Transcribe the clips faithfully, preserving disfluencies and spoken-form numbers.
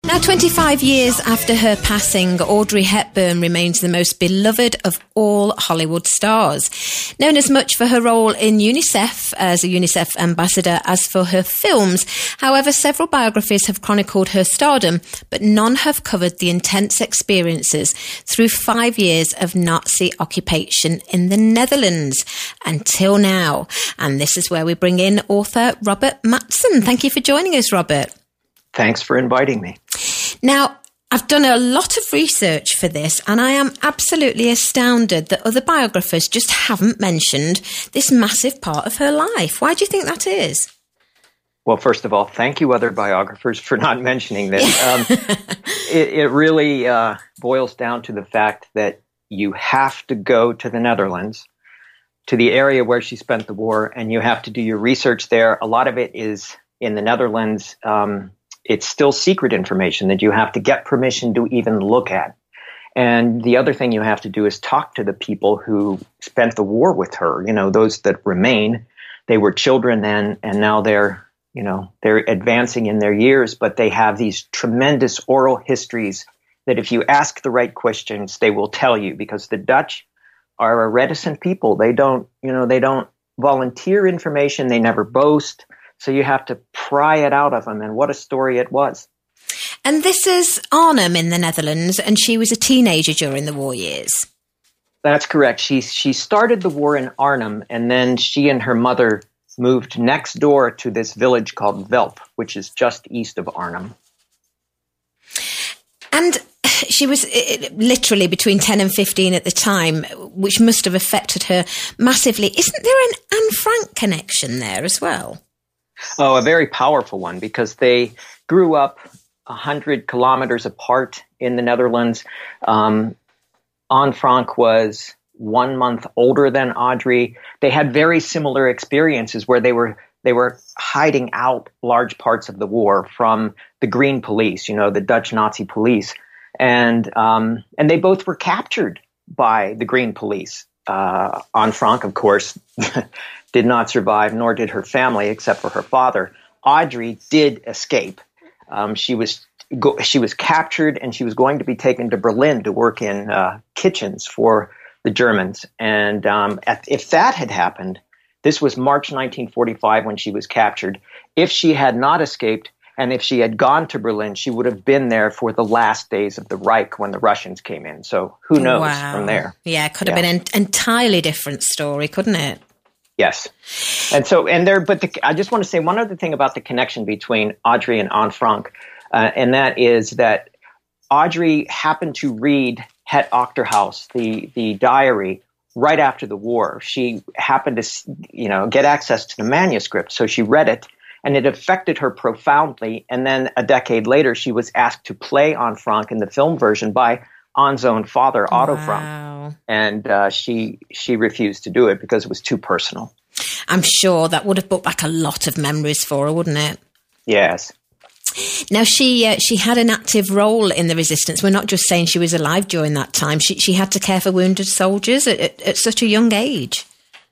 Now, twenty-five years after her passing, Audrey Hepburn remains the most beloved of all Hollywood stars. Known as much for her role in UNICEF as a UNICEF ambassador as for her films, however, several biographies have chronicled her stardom, but none have covered the intense experiences through five years of Nazi occupation in the Netherlands until now. And this is where we bring in author Robert Mattson. Thank you for joining us, Robert. Thanks for inviting me. Now, I've done a lot of research for this, and I am absolutely astounded that other biographers just haven't mentioned this massive part of her life. Why do you think that is? Well, first of all, thank you, other biographers, for not mentioning this. um, it, it really uh, boils down to the fact that you have to go to the Netherlands, to the area where she spent the war, and you have to do your research there. A lot of it is in the Netherlands. Um, It's still secret information that you have to get permission to even look at. And the other thing you have to do is talk to the people who spent the war with her, you know, those that remain. They were children then, and now they're, you know, they're advancing in their years, but they have these tremendous oral histories that if you ask the right questions, they will tell you, because the Dutch are a reticent people. They don't, you know, they don't volunteer information. They never boast. So you have to pry it out of them, and what a story it was. And this is Arnhem in the Netherlands, and she was a teenager during the war years. That's correct. She she started the war in Arnhem, and then she and her mother moved next door to this village called Velp, which is just east of Arnhem. And she was literally between ten and fifteen at the time, which must have affected her massively. Isn't there an Anne Frank connection there as well? Oh, a very powerful one, because they grew up a hundred kilometers apart in the Netherlands. Um, Anne Frank was one month older than Audrey. They had very similar experiences where they were they were hiding out large parts of the war from the Green Police, you know, the Dutch Nazi police, and um, and they both were captured by the Green Police. Uh, Anne Frank, of course, did not survive, nor did her family, except for her father. Audrey did escape. Um, she was go- she was captured, and she was going to be taken to Berlin to work in uh, kitchens for the Germans. And um, at, if that had happened, this was March nineteen forty-five when she was captured. If she had not escaped, and if she had gone to Berlin, she would have been there for the last days of the Reich when the Russians came in. So who knows wow. from there? Yeah, it could have yeah. been an entirely different story, couldn't it? Yes. And so, and there, but the, I just want to say one other thing about the connection between Audrey and Anne Frank, uh, and that is that Audrey happened to read Het Achterhuis, the, the diary, right after the war. She happened to, you know, get access to the manuscript. So she read it, and it affected her profoundly. And then a decade later, she was asked to play Anne Frank in the film version by Anne's own father, Otto wow. Frank. And uh, she she refused to do it because it was too personal. I'm sure that would have brought back a lot of memories for her, wouldn't it? Yes. Now, she uh, she had an active role in the resistance. We're not just saying she was alive during that time. She she had to care for wounded soldiers at, at, at such a young age.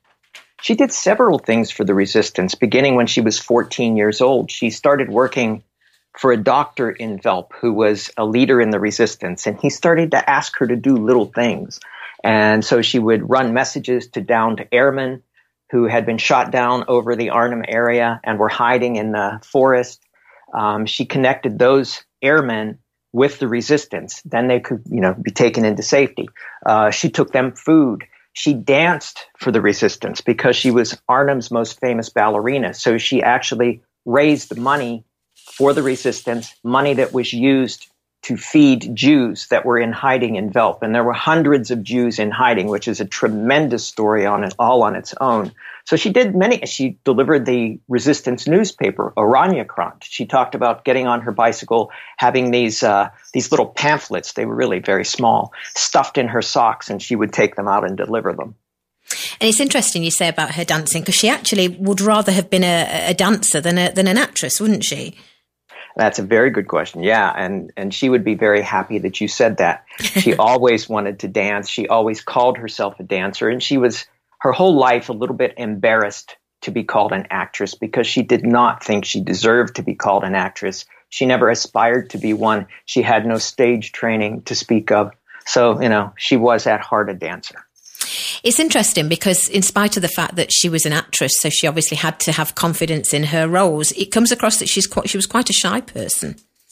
She did several things for the resistance, beginning when she was fourteen years old. She started working for a doctor in Velp who was a leader in the resistance, and he started to ask her to do little things. And so she would run messages to downed airmen who had been shot down over the Arnhem area and were hiding in the forest. Um, she connected those airmen with the resistance. Then they could, you know, be taken into safety. Uh, she took them food. She danced for the resistance because she was Arnhem's most famous ballerina. So she actually raised money for the resistance, money that was used to feed Jews that were in hiding in Velp. And there were hundreds of Jews in hiding, which is a tremendous story on it, all on its own. So she did many. She delivered the resistance newspaper, Oranjekrant. She talked about getting on her bicycle, having these uh, these little pamphlets. They were really very small, stuffed in her socks, and she would take them out and deliver them. And it's interesting you say about her dancing, because she actually would rather have been a, a dancer than a, than an actress, wouldn't she? That's a very good question. Yeah. And, and she would be very happy that you said that. She always wanted to dance. She always called herself a dancer. And she was her whole life a little bit embarrassed to be called an actress because she did not think she deserved to be called an actress. She never aspired to be one. She had no stage training to speak of. So, you know, she was at heart a dancer. It's interesting because in spite of the fact that she was an actress, so she obviously had to have confidence in her roles, it comes across that she's quite, she was quite a shy person.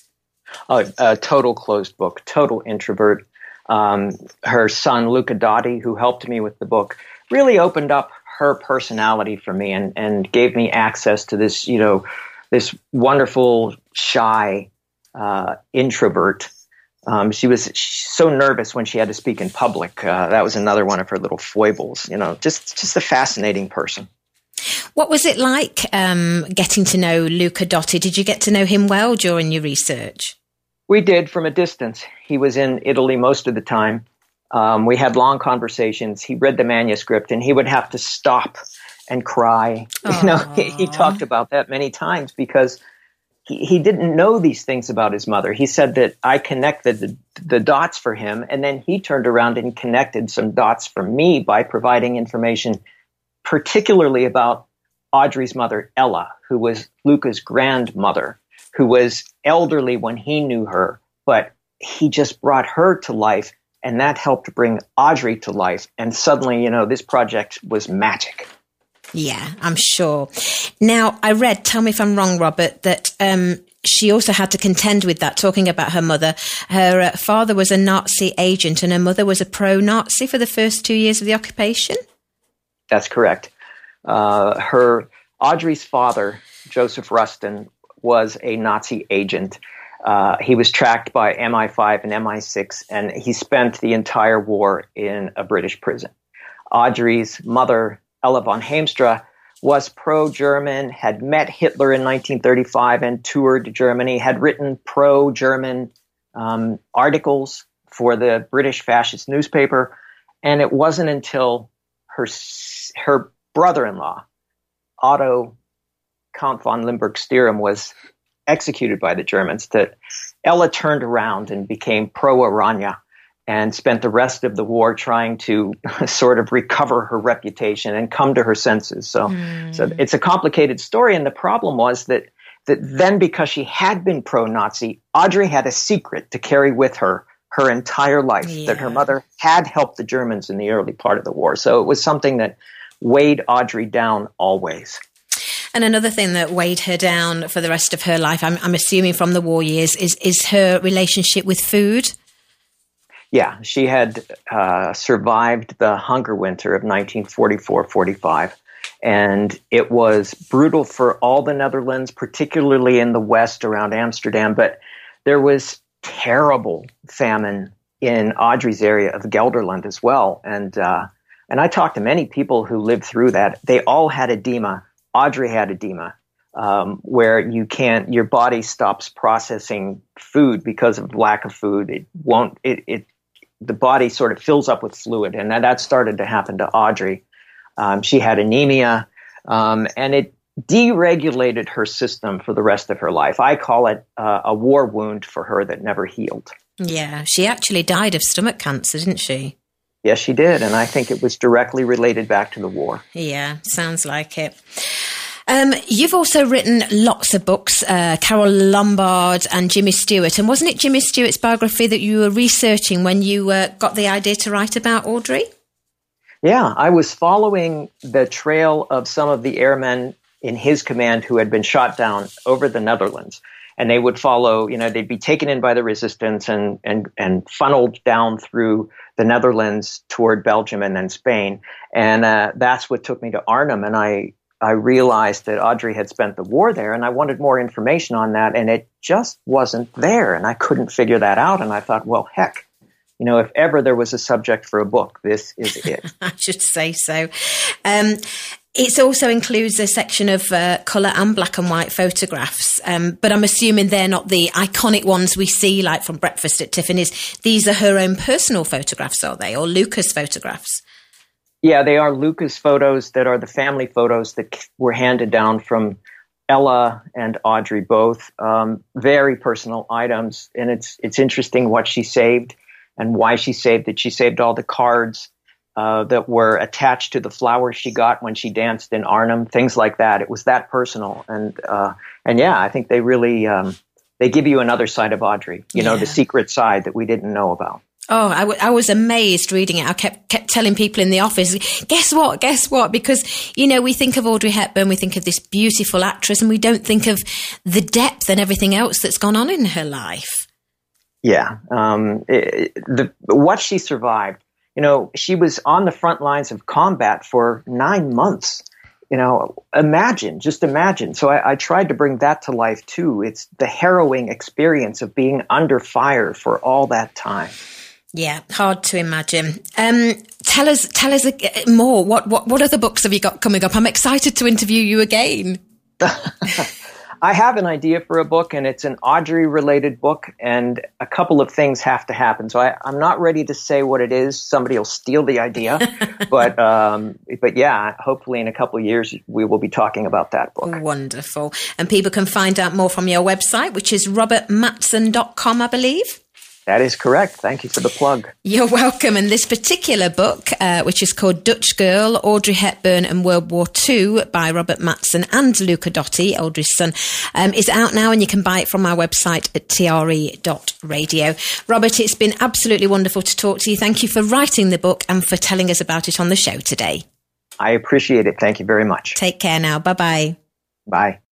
Oh, a total closed book, total introvert. Um, her son, Luca Dotti, who helped me with the book, really opened up her personality for me and, and gave me access to this, you know, this wonderful, shy uh, introvert. Um, she was so nervous when she had to speak in public. Uh, that was another one of her little foibles, you know, just, just a fascinating person. What was it like um, getting to know Luca Dotti? Did you get to know him well during your research? We did from a distance. He was in Italy most of the time. Um, we had long conversations. He read the manuscript and he would have to stop and cry. Aww. You know, he, he talked about that many times because He, he didn't know these things about his mother. He said that I connected the, the dots for him, and then he turned around and connected some dots for me by providing information, particularly about Audrey's mother, Ella, who was Luca's grandmother, who was elderly when he knew her, but he just brought her to life, and that helped bring Audrey to life. And suddenly, you know, this project was magic. Yeah, I'm sure. Now, I read, tell me if I'm wrong, Robert, that um, she also had to contend with that, talking about her mother. Her uh, father was a Nazi agent and her mother was a pro-Nazi for the first two years of the occupation? That's correct. Uh, her Audrey's father, Joseph Rustin, was a Nazi agent. Uh, he was tracked by M I five and M I six, and he spent the entire war in a British prison. Audrey's mother, Ella von Heemstra, was pro-German, had met Hitler in nineteen thirty-five and toured Germany, had written pro-German um, articles for the British fascist newspaper. And it wasn't until her her brother-in-law, Otto Count von Limburg-Stirum, was executed by the Germans that Ella turned around and became pro-Aranya and spent the rest of the war trying to sort of recover her reputation and come to her senses. So, mm. so it's a complicated story. And the problem was that, that then because she had been pro-Nazi, Audrey had a secret to carry with her her entire life, yeah. that her mother had helped the Germans in the early part of the war. So it was something that weighed Audrey down always. And another thing that weighed her down for the rest of her life, I'm, I'm assuming from the war years, is, is her relationship with food. Yeah, she had uh, survived the hunger winter of nineteen forty-four forty-five, and it was brutal for all the Netherlands, particularly in the west around Amsterdam, but there was terrible famine in Audrey's area of Gelderland as well. And uh, and I talked to many people who lived through that. They all had edema. Audrey had edema, um, where you can't, your body stops processing food because of lack of food. It won't, it, it the body sort of fills up with fluid, and that started to happen to Audrey. Um, she had anemia, um, and it deregulated her system for the rest of her life. I call it uh, a war wound for her that never healed. Yeah, she actually died of stomach cancer, didn't she? Yes, she did, and I think it was directly related back to the war. Yeah, sounds like it. Um, you've also written lots of books, uh, Carole Lombard and Jimmy Stewart. And wasn't it Jimmy Stewart's biography that you were researching when you uh, got the idea to write about Audrey? Yeah, I was following the trail of some of the airmen in his command who had been shot down over the Netherlands. And they would follow, you know, they'd be taken in by the resistance and, and, and funneled down through the Netherlands toward Belgium and then Spain. And uh, that's what took me to Arnhem. And I I realized that Audrey had spent the war there, and I wanted more information on that, and it just wasn't there, and I couldn't figure that out. And I thought, well, heck, you know, if ever there was a subject for a book, this is it. I should say so. Um, it also includes a section of uh, colour and black and white photographs, um, but I'm assuming they're not the iconic ones we see, like from Breakfast at Tiffany's. These are her own personal photographs, are they, or Luca's photographs? Yeah, they are Luca's photos that are the family photos that were handed down from Ella and Audrey both. Um, very personal items. And it's it's interesting what she saved and why she saved it. She saved all the cards uh, that were attached to the flowers she got when she danced in Arnhem, things like that. It was that personal. And uh, and yeah, I think they really um, they give you another side of Audrey, you know, yeah. the secret side that we didn't know about. Oh, I, w- I was amazed reading it. I kept kept telling people in the office, guess what, guess what? Because, you know, we think of Audrey Hepburn, we think of this beautiful actress, and we don't think of the depth and everything else that's gone on in her life. Yeah. Um, it, the, what she survived, you know, she was on the front lines of combat for nine months. You know, imagine, just imagine. So I, I tried to bring that to life too. It's the harrowing experience of being under fire for all that time. Yeah, hard to imagine. Um, tell us, tell us more. What, what, what other books have you got coming up? I'm excited to interview you again. I have an idea for a book, and it's an Audrey-related book, and a couple of things have to happen. So I, I'm not ready to say what it is. Somebody will steal the idea, but um, but yeah, hopefully in a couple of years we will be talking about that book. Wonderful, and people can find out more from your website, which is robert matson dot com, I believe. That is correct. Thank you for the plug. You're welcome. And this particular book, uh, which is called Dutch Girl, Audrey Hepburn and World War Two by Robert Matson and Luca Dotti, Audrey's son, um, is out now, and you can buy it from our website at t r e dot radio. Robert, it's been absolutely wonderful to talk to you. Thank you for writing the book and for telling us about it on the show today. I appreciate it. Thank you very much. Take care now. Bye-bye. Bye.